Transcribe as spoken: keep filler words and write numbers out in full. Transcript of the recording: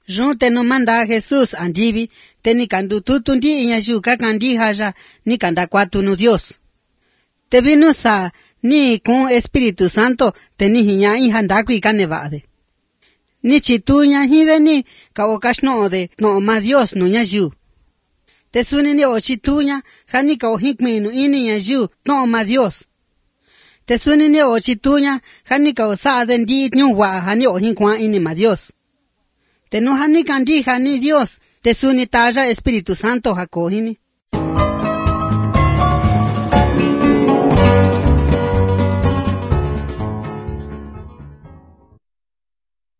Run te no manda Jesús andivi, te ni kandu tutu ndi iña yu kakandija ya, ni kanda kwatu nu Dios. Te vino sa, ni con Espíritu Santo, te ni hiña hija ndakui kanevade. Ni chituña hide ni ka okashno de no ma Dios no ña yu. Te suni ni o chituña, hani ka o hikminu ini ña yu no ma Dios. Te suni ni o chituña, hani ka o sa de ndi nyuwa hani o hinkwa ini ma Dios. Te no hani kandi hani Dios, te suni taya Espíritu Santo hako hini.